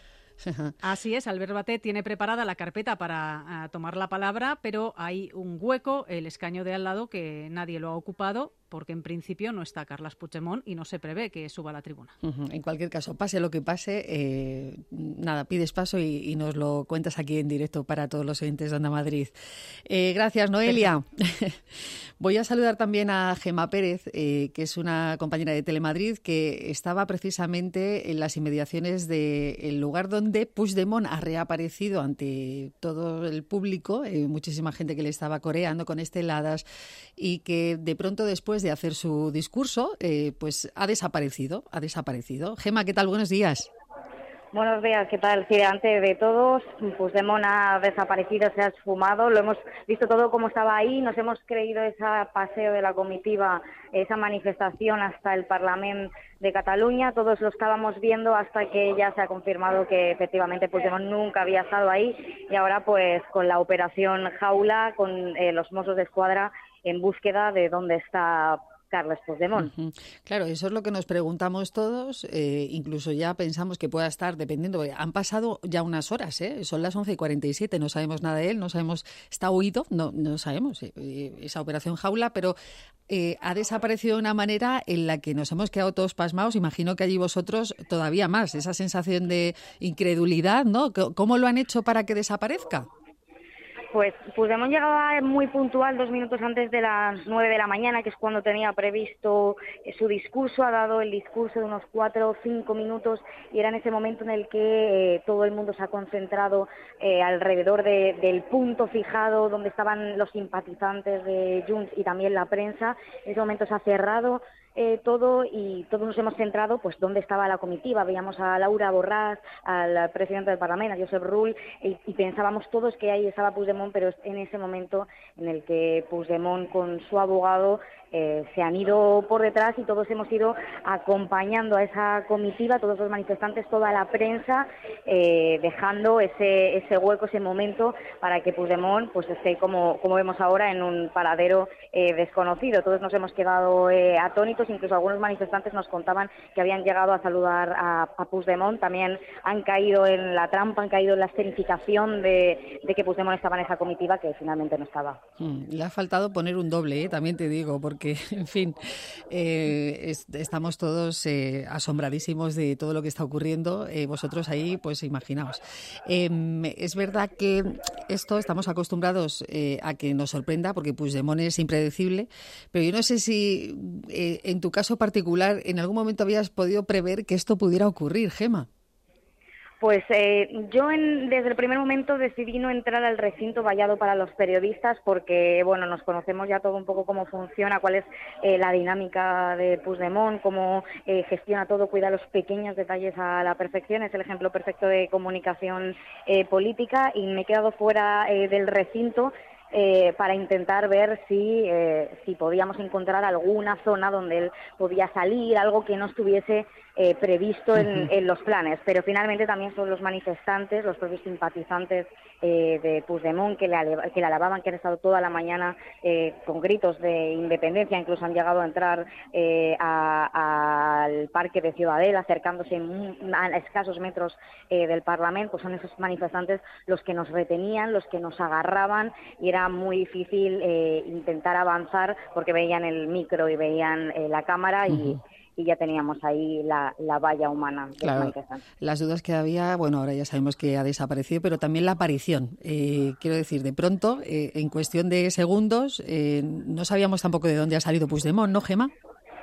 Así es, Albert Batet tiene preparada la carpeta para tomar la palabra, pero hay un hueco, el escaño de al lado, que nadie lo ha ocupado, porque en principio no está Carles Puigdemont y no se prevé que suba a la tribuna. En cualquier caso, pase lo que pase, nada, pides paso y nos lo cuentas aquí en directo para todos los oyentes de Onda Madrid. Gracias, Noelia. Voy a saludar también a Gemma Pérez, que es una compañera de Telemadrid, que estaba precisamente en las inmediaciones del lugar donde Puigdemont ha reaparecido ante todo el público, muchísima gente que le estaba coreando con esteladas y que de pronto después de hacer su discurso, pues ha desaparecido. Gemma, ¿qué tal? Buenos días. Buenos días, ¿qué tal? Sí, antes de todos, Puigdemont ha desaparecido, se ha esfumado, lo hemos visto todo como estaba ahí, nos hemos creído ese paseo de la comitiva, esa manifestación hasta el Parlamento de Cataluña, todos lo estábamos viendo hasta que ya se ha confirmado que efectivamente Puigdemont nunca había estado ahí y ahora pues con la operación Jaula, con los Mossos de Escuadra en búsqueda de dónde está Carles Puigdemont. Claro, eso es lo que nos preguntamos todos, incluso ya pensamos que pueda estar, dependiendo, han pasado ya unas horas, son las 11:47, no sabemos nada de él, no sabemos, está huido, no sabemos esa operación Jaula, pero ha desaparecido de una manera en la que nos hemos quedado todos pasmados, imagino que allí vosotros todavía más, esa sensación de incredulidad, ¿no? ¿Cómo lo han hecho para que desaparezca? Pues Puigdemont llegaba muy puntual 2 minutos antes de las 9 de la mañana, que es cuando tenía previsto su discurso. Ha dado el discurso de unos 4 o 5 minutos y era en ese momento en el que todo el mundo se ha concentrado alrededor del punto fijado donde estaban los simpatizantes de Junts y también la prensa. En ese momento se ha cerrado todo y todos nos hemos centrado pues dónde estaba la comitiva. Veíamos a Laura Borràs, al presidente del Parlamento, a Josep Rull, y pensábamos todos que ahí estaba Puigdemont, pero es en ese momento en el que Puigdemont con su abogado se han ido por detrás y todos hemos ido acompañando a esa comitiva, todos los manifestantes, toda la prensa, dejando ese hueco, ese momento para que Puigdemont pues esté como vemos ahora en un paradero desconocido. Todos nos hemos quedado atónitos, incluso algunos manifestantes nos contaban que habían llegado a saludar a Puigdemont, también han caído en la trampa, han caído en la escenificación de que Puigdemont estaba en esa comitiva que finalmente no estaba. Le ha faltado poner un doble, también te digo, porque en fin, estamos todos asombradísimos de todo lo que está ocurriendo. Vosotros ahí, pues imaginaos. Es verdad que estamos acostumbrados a que nos sorprenda, porque Puigdemont es impredecible, pero yo no sé si en tu caso particular en algún momento habías podido prever que esto pudiera ocurrir, Gemma. Pues yo desde el primer momento decidí no entrar al recinto vallado para los periodistas porque, bueno, nos conocemos ya todo un poco cómo funciona, cuál es la dinámica de Puigdemont, cómo gestiona todo, cuida los pequeños detalles a la perfección, es el ejemplo perfecto de comunicación política y me he quedado fuera del recinto para intentar ver si podíamos encontrar alguna zona donde él podía salir, algo que no estuviese previsto en los planes, pero finalmente también son los manifestantes, los propios simpatizantes de Puigdemont que le alababan, que han estado toda la mañana con gritos de independencia, incluso han llegado a entrar al parque de Ciudadela, acercándose a escasos metros del Parlamento. Pues son esos manifestantes los que nos retenían, los que nos agarraban y era muy difícil intentar avanzar porque veían el micro y veían la cámara y ya teníamos ahí la valla humana. Claro, las dudas que había, bueno, ahora ya sabemos que ha desaparecido, pero también la aparición. Quiero decir, de pronto, en cuestión de segundos, no sabíamos tampoco de dónde ha salido Puigdemont, ¿no, Gemma?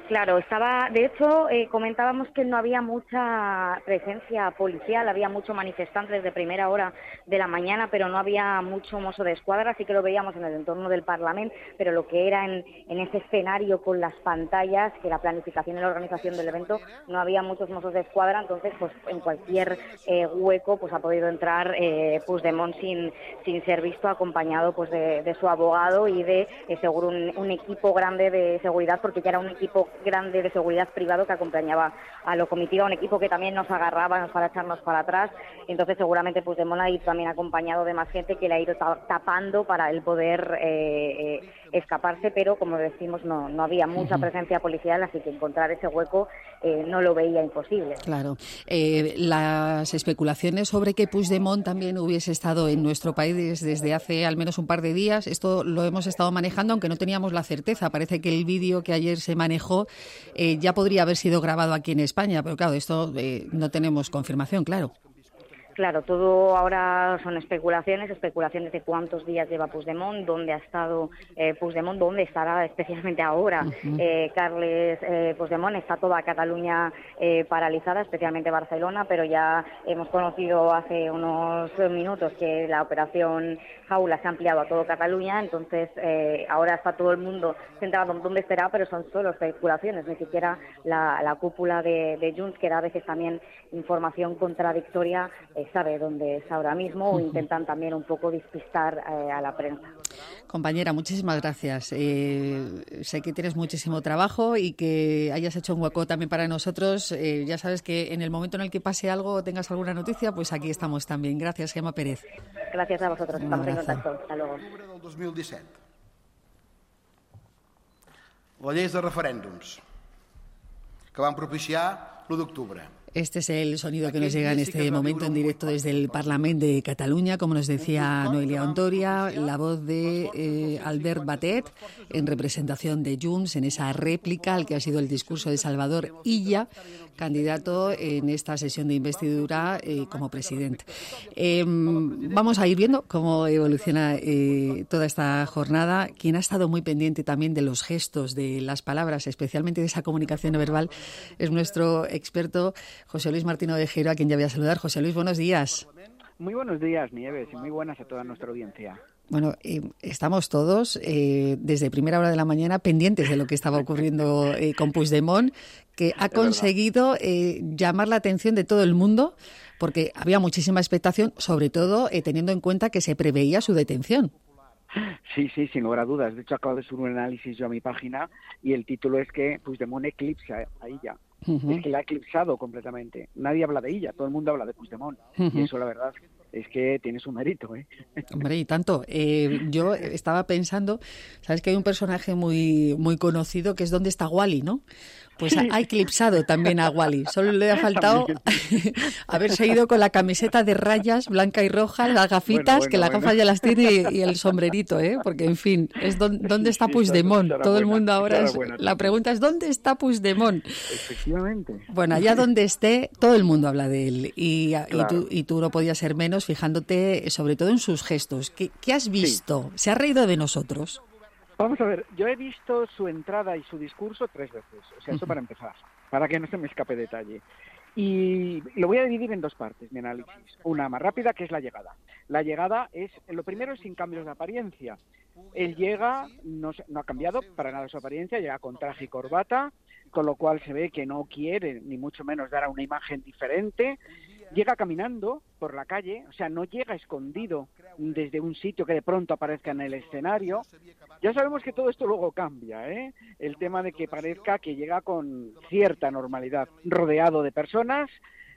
Claro, de hecho, comentábamos que no había mucha presencia policial, había mucho manifestante desde primera hora de la mañana, pero no había mucho mozo de escuadra, así que lo veíamos en el entorno del Parlamento, pero lo que era en ese escenario con las pantallas, que la planificación y la organización del evento, no había muchos mozos de escuadra, entonces pues en cualquier hueco pues ha podido entrar Puigdemont sin ser visto, acompañado pues de su abogado y de seguro un equipo grande de seguridad, porque ya era un equipo grande de seguridad privado que acompañaba a la comitiva, un equipo que también nos agarraba para echarnos para atrás. Entonces seguramente Puigdemont ha ido también acompañado de más gente que le ha ido tapando para él poder escaparse, pero como decimos no había mucha presencia policial, así que encontrar ese hueco no lo veía imposible. Claro. Las especulaciones sobre que Puigdemont también hubiese estado en nuestro país desde hace al menos un par de días, esto lo hemos estado manejando, aunque no teníamos la certeza. Parece que el vídeo que ayer se manejó ya podría haber sido grabado aquí en España, pero claro, esto no tenemos confirmación, claro. Claro, todo ahora son especulaciones de cuántos días lleva Puigdemont, dónde ha estado Puigdemont, dónde estará especialmente ahora Carles Puigdemont. Está toda Cataluña paralizada, especialmente Barcelona, pero ya hemos conocido hace unos minutos que la operación Jaula se ha ampliado a todo Cataluña, entonces ahora está todo el mundo centrado en dónde estará, pero son solo especulaciones, ni siquiera la cúpula de Junts, que da a veces también información contradictoria, sabe dónde es ahora mismo, o intentan también un poco despistar a la prensa. Compañera, muchísimas gracias. Sé que tienes muchísimo trabajo y que hayas hecho un hueco también para nosotros. Ya sabes que en el momento en el que pase algo o tengas alguna noticia, pues aquí estamos también. Gracias, Gemma Pérez. Gràcies a vosaltres, estamos en contacto. Hasta luego. Del 2017. La llei de referèndums que van propiciar l'1 d'octubre. Este es el sonido que nos llega en este momento en directo desde el Parlamento de Cataluña, como nos decía Noelia Ontoria, la voz de Albert Batet en representación de Junts en esa réplica al que ha sido el discurso de Salvador Illa, candidato en esta sesión de investidura como presidente. Vamos a ir viendo cómo evoluciona toda esta jornada. Quien ha estado muy pendiente también de los gestos, de las palabras, especialmente de esa comunicación no verbal, es nuestro experto José Luis Martino de Gero, a quien ya voy a saludar. José Luis, buenos días. Muy buenos días, Nieves, y muy buenas a toda nuestra audiencia. Bueno, estamos todos desde primera hora de la mañana pendientes de lo que estaba ocurriendo con Puigdemont, que ha conseguido llamar la atención de todo el mundo, porque había muchísima expectación, sobre todo teniendo en cuenta que se preveía su detención. Sí, sin lugar a dudas. De hecho, acabo de subir un análisis yo a mi página y el título es que Puigdemont eclipsa a Illa. Es que la ha eclipsado completamente. Nadie habla de ella, todo el mundo habla de Puigdemont. Y eso, la verdad, es que tiene su mérito, ¿eh? Hombre, y tanto. Yo estaba pensando, sabes que hay un personaje muy conocido que es ¿Dónde está Wally?, ¿no? Pues sí. Ha eclipsado también a Wally. Solo le ha faltado haberse ido con la camiseta de rayas blanca y roja, las gafitas, que las gafas ya las tiene, y el sombrerito, ¿eh? Porque, en fin, es ¿dónde está Puigdemont? Todo el mundo ahora... La pregunta es ¿dónde está Puigdemont? Efectivamente. Bueno, allá donde esté, todo el mundo habla de él. Y tú no podías ser menos fijándote sobre todo en sus gestos. ¿Qué has visto? Sí. ¿Se ha reído de nosotros? Vamos a ver, yo he visto su entrada y su discurso 3 veces, o sea, eso para empezar, para que no se me escape detalle. Y lo voy a dividir en 2 partes, mi análisis. Una más rápida, que es la llegada. La llegada es, lo primero es sin cambios de apariencia. Él llega, no ha cambiado para nada su apariencia, llega con traje y corbata, con lo cual se ve que no quiere, ni mucho menos, dar a una imagen diferente. Llega caminando por la calle, o sea, no llega escondido desde un sitio que de pronto aparezca en el escenario. Ya sabemos que todo esto luego cambia, ¿eh? El tema de que parezca que llega con cierta normalidad, rodeado de personas,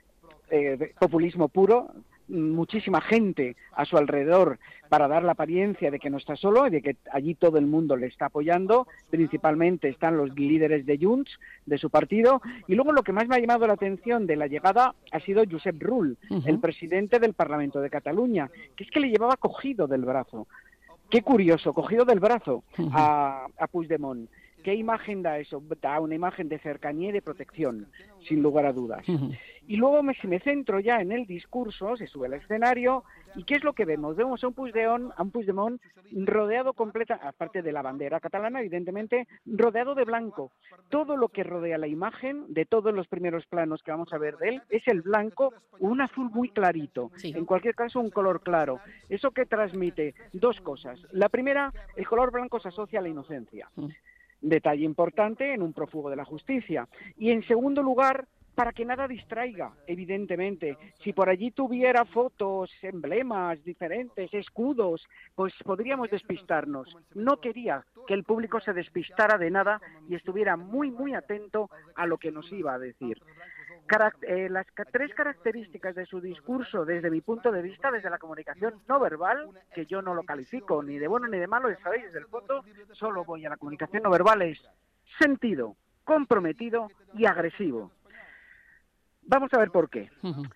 populismo puro, muchísima gente a su alrededor para dar la apariencia de que no está solo y de que allí todo el mundo le está apoyando. Principalmente están los líderes de Junts, de su partido. Y luego lo que más me ha llamado la atención de la llegada ha sido Josep Rull, el presidente del Parlamento de Cataluña, que es que le llevaba cogido del brazo. Qué curioso, cogido del brazo a Puigdemont. ¿Qué imagen da eso? Da una imagen de cercanía y de protección, sin lugar a dudas. Y luego si me centro ya en el discurso, se sube al escenario, ¿y qué es lo que vemos? Vemos a un Puigdemont rodeado aparte de la bandera catalana, evidentemente, rodeado de blanco. Todo lo que rodea la imagen, de todos los primeros planos que vamos a ver de él, es el blanco, un azul muy clarito, en cualquier caso un color claro. ¿Eso que transmite? Dos cosas. La primera, el color blanco se asocia a la inocencia. Detalle importante en un prófugo de la justicia. Y en segundo lugar, para que nada distraiga, evidentemente. Si por allí tuviera fotos, emblemas diferentes, escudos, pues podríamos despistarnos. No quería que el público se despistara de nada y estuviera muy, muy atento a lo que nos iba a decir. Las tres características de su discurso, desde mi punto de vista, desde la comunicación no verbal, que yo no lo califico ni de bueno ni de malo, sabéis, desde el fondo solo voy a la comunicación no verbal, es sentido, comprometido y agresivo. Vamos a ver por qué.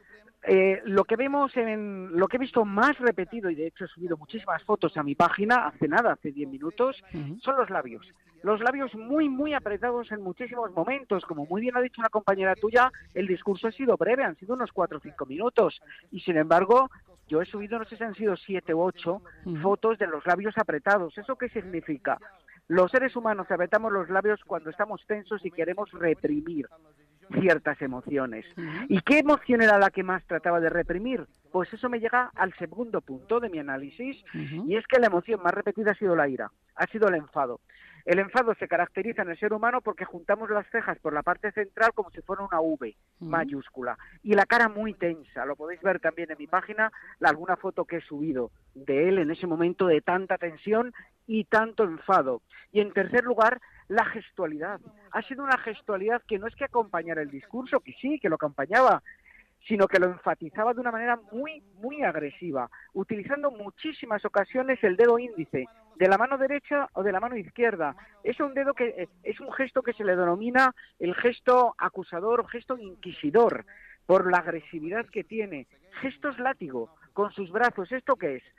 Lo que vemos lo que he visto más repetido, y de hecho he subido muchísimas fotos a mi página hace 10 minutos, son los labios. Los labios muy, muy apretados en muchísimos momentos. Como muy bien ha dicho una compañera tuya, el discurso ha sido breve, han sido unos 4 o 5 minutos. Y sin embargo, yo he subido, no sé si han sido 7 u 8 fotos de los labios apretados. ¿Eso qué significa? Los seres humanos apretamos los labios cuando estamos tensos y queremos reprimir ciertas emociones. ¿Y qué emoción era la que más trataba de reprimir? Pues eso me llega al segundo punto de mi análisis, y es que la emoción más repetida ha sido la ira, ha sido el enfado. El enfado se caracteriza en el ser humano porque juntamos las cejas por la parte central como si fuera una V mayúscula y la cara muy tensa. Lo podéis ver también en mi página, alguna foto que he subido de él en ese momento de tanta tensión y tanto enfado. Y en tercer lugar, la gestualidad. Ha sido una gestualidad que no es que acompañara el discurso, que sí, que lo acompañaba, sino que lo enfatizaba de una manera muy, muy agresiva, utilizando muchísimas ocasiones el dedo índice, de la mano derecha o de la mano izquierda. Es un gesto que se le denomina el gesto acusador o gesto inquisidor, por la agresividad que tiene. Gestos látigo, con sus brazos. ¿Esto qué es?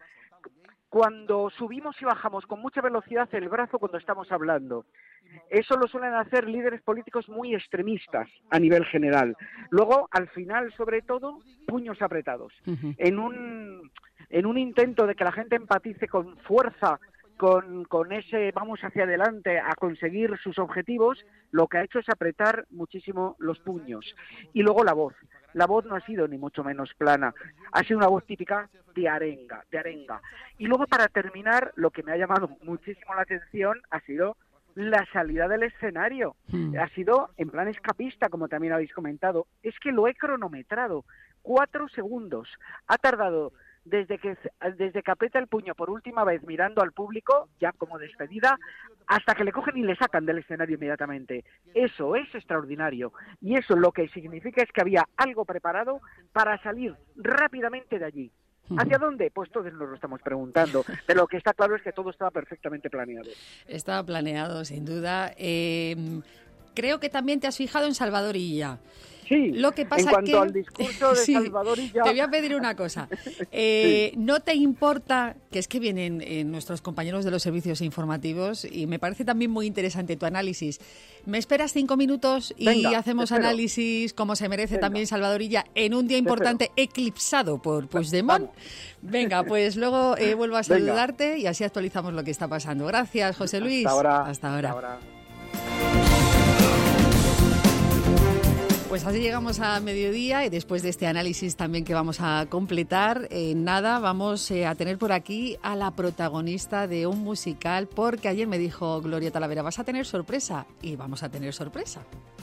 Cuando subimos y bajamos con mucha velocidad el brazo cuando estamos hablando. Eso lo suelen hacer líderes políticos muy extremistas a nivel general. Luego, al final, sobre todo, puños apretados. En un intento de que la gente empatice con fuerza, con ese vamos hacia adelante a conseguir sus objetivos, lo que ha hecho es apretar muchísimo los puños. Y luego la voz. La voz no ha sido ni mucho menos plana, ha sido una voz típica de arenga. Y luego, para terminar, lo que me ha llamado muchísimo la atención ha sido la salida del escenario. Ha sido en plan escapista, como también habéis comentado. Es que lo he cronometrado, 4 segundos. Ha tardado desde que aprieta el puño por última vez mirando al público, ya como despedida, hasta que le cogen y le sacan del escenario inmediatamente. Eso es extraordinario. Y eso lo que significa es que había algo preparado para salir rápidamente de allí. ¿Hacia dónde? Pues todos nos lo estamos preguntando. Pero lo que está claro es que todo estaba perfectamente planeado. Estaba planeado, sin duda. Creo que también te has fijado en Salvador Illa. Sí, lo que pasa en cuanto al discurso de Salvador Illa... Te voy a pedir una cosa. ¿No te importa, que es que vienen nuestros compañeros de los servicios informativos, y me parece también muy interesante tu análisis? ¿Me esperas 5 minutos y hacemos análisis como se merece también Salvador Illa en un día importante eclipsado por Puigdemont? Venga, pues luego vuelvo a saludarte y así actualizamos lo que está pasando. Gracias, José Luis. Hasta ahora. Pues así llegamos a mediodía y después de este análisis también que vamos a completar, vamos a tener por aquí a la protagonista de un musical, porque ayer me dijo Gloria Talavera, vas a tener sorpresa, y vamos a tener sorpresa.